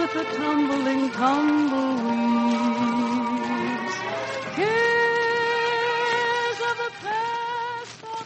with the tumbling tumbleweeds. Cares of the past are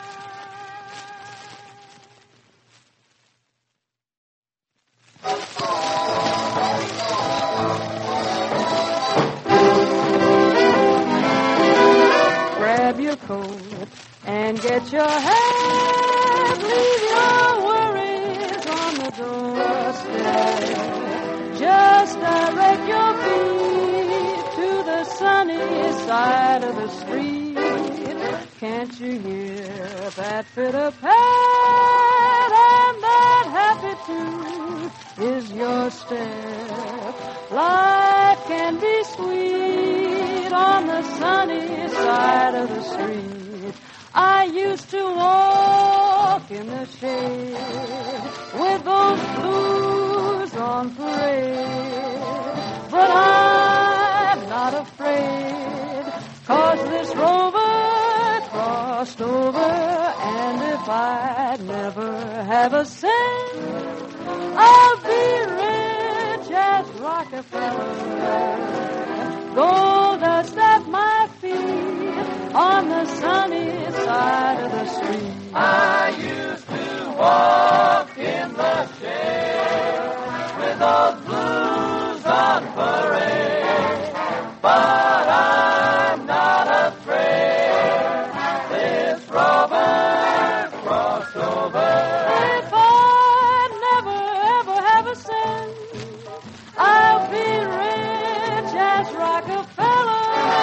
behind. Grab your coat and get your hat. Leave your worries on the doorstep. Just direct your feet to the sunny side of the street. Can't you hear that pitter-pat? And that happy tune is your step. Life can be sweet on the sunny side of the street. I used to walk in the shade with those blues on parade. But I'm not afraid, 'cause this rover crossed over. And if I never have a cent, I'll be rich as Rockefeller. Gold dust at my feet on the sunny side of the street. I used to walk in the shade with those blues on parade, but I'm not afraid. This rover crossed over. If I never ever have a cent, I'll be rich as Rockefeller.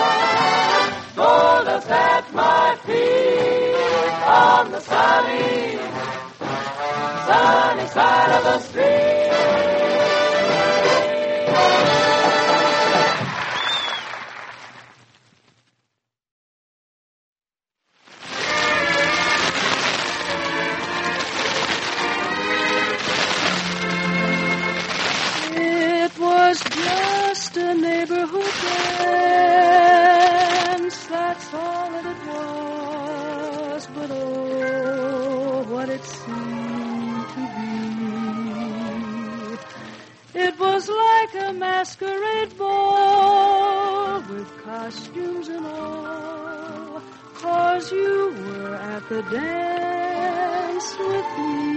Gold dust at my feet on the sunny side of the street. It was just a neighborhood dance, that's all that it was. But oh, what it seemed to be. It was like a masquerade ball with costumes and all, 'cause you were at the dance with me.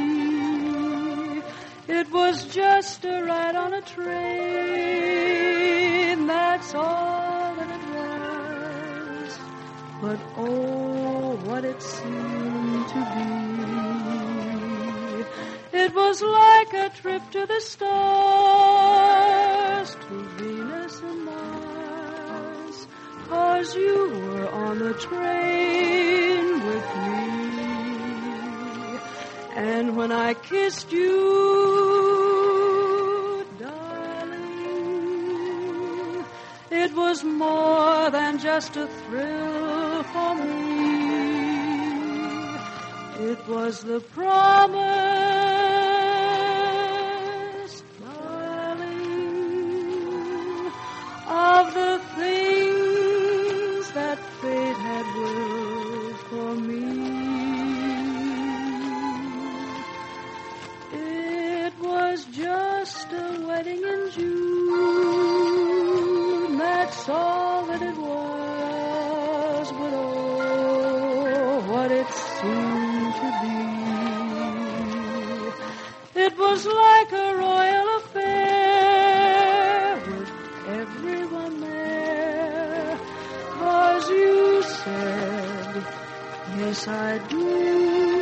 It was just a ride on a train, that's all that it was. But oh, what it seemed to be. It was like a trip to the stars, to Venus and Mars, 'cause you were on the train with me. And when I kissed you, darling, it was more than just a thrill for me. It was the promise, darling, of the things that fate had willed for me. It was just a wedding in June, that's all that it was. But oh, what it seemed to be. It was like a royal affair with everyone there, 'cause you said, yes I do.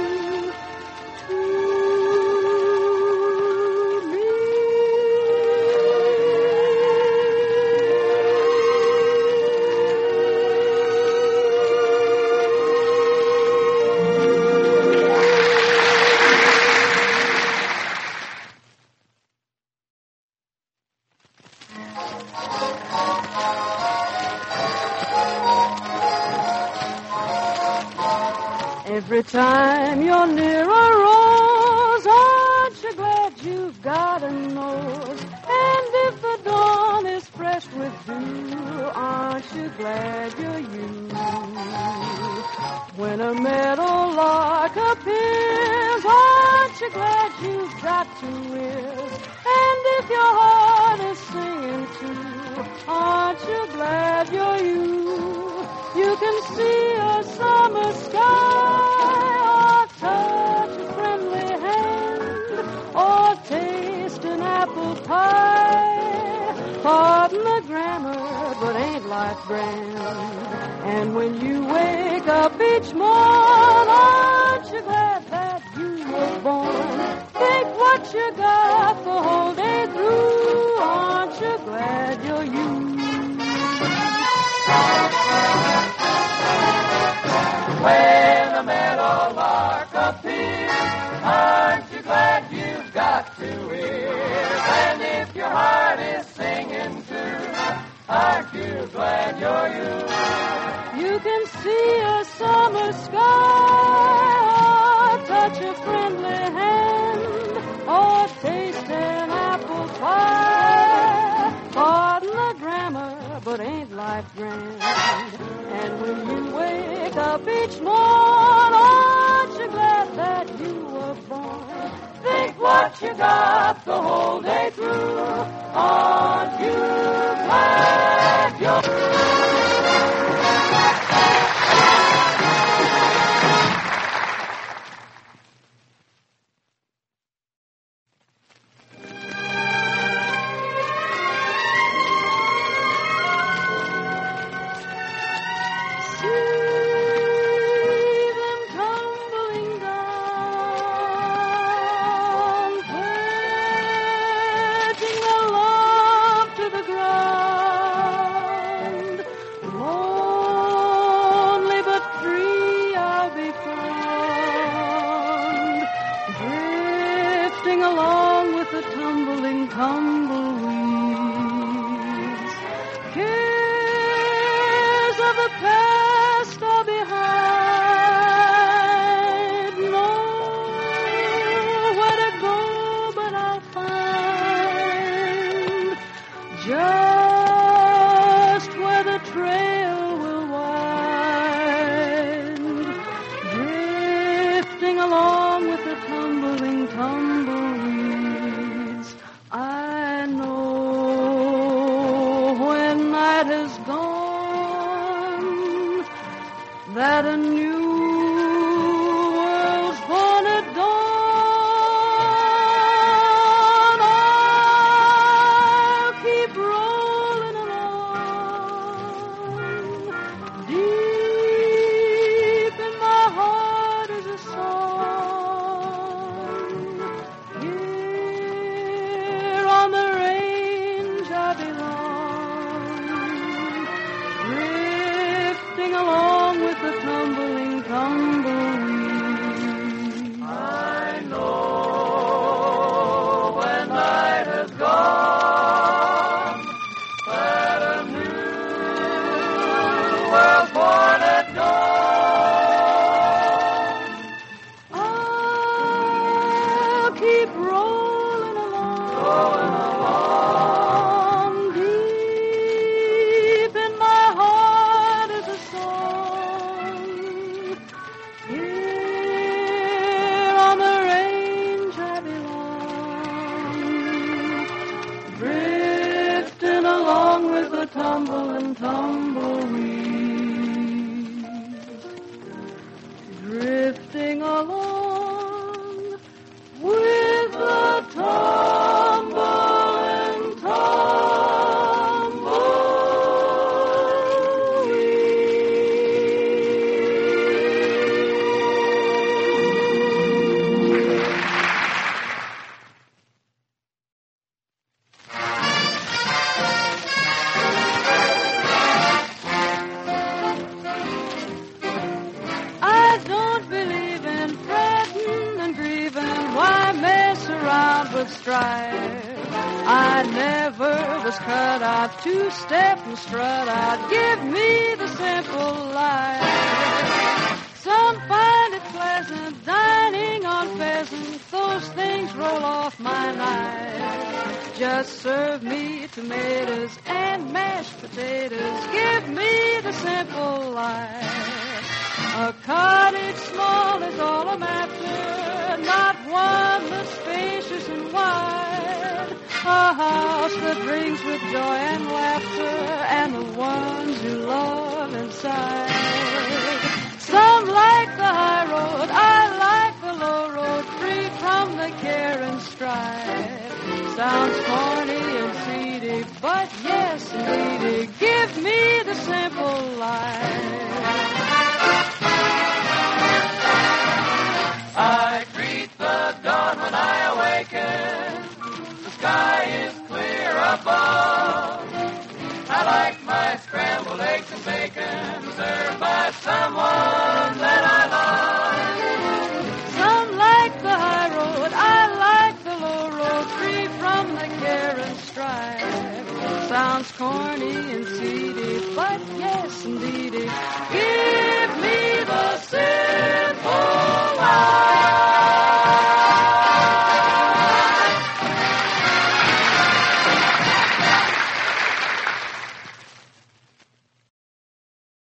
Every time you're near a rose, aren't you glad you've got a nose? And if the dawn is fresh with dew, aren't you glad you're you? When a meadowlark appears, aren't you glad you've got two ears? And if your Aren't you glad you're you? You can see a summer sky, or touch a friendly hand, or taste an apple pie. Pardon the grammar, but ain't life grand? And when you wake up each morn, aren't you glad that you were born? Think what you got the whole day through. Aren't you glad you're you? When a meadowlark appears, aren't you glad you've got two ears? And if your heart is singing too, aren't you glad you're you? You can see a summer sky, or touch a friendly hand, or taste an apple pie. Pardon the grammar, but ain't life grand? And when you wake up each morn, aren't you glad that you were born? Think what you got the whole day through. Aren't you glad you're along with the tumbling tumbleweeds. Cares of the past are behind. Nowhere to go, but I'll find just where the trail will wind, drifting along with the tumbling tumbleweeds. I know when night has gone that a new world's born at dawn. I'll keep rolling along. Deep in my heart is a song. Here on the range I belong, drifting along with the tumbling tumbleweeds. I know when night has gone that a new world's born at dawn. I'll keep rolling along, deep in my heart is a song. Here on the range I belong, drifting along with the tumbling tumbleweeds, drifting along with the tumbling tumbleweeds. I don't believe in fretting and grieving. Why mess around with strife? I never was cut out to step and strut out. Give me the simple life. Some find it pleasant dining on pheasant. Those things roll off my knife. Just serve me tomatoes and mashed potatoes. Give me the simple life. A cottage small is all I'm after, not one that's spacious and wide. A house that brings times with joy and laughter, and the ones you love inside. Some like the high road, I like the low road, free from the care and strife. Sounds corny and seedy, but yes, indeedy, give me the simple life. I greet the dawn when I awaken. The sky is clear above. I like my scrambled eggs and bacon served by someone that I love. Some like the high road, I like the low road, free from the care and strife. Sounds corny and seedy, but yes, indeedy, give me the simple life.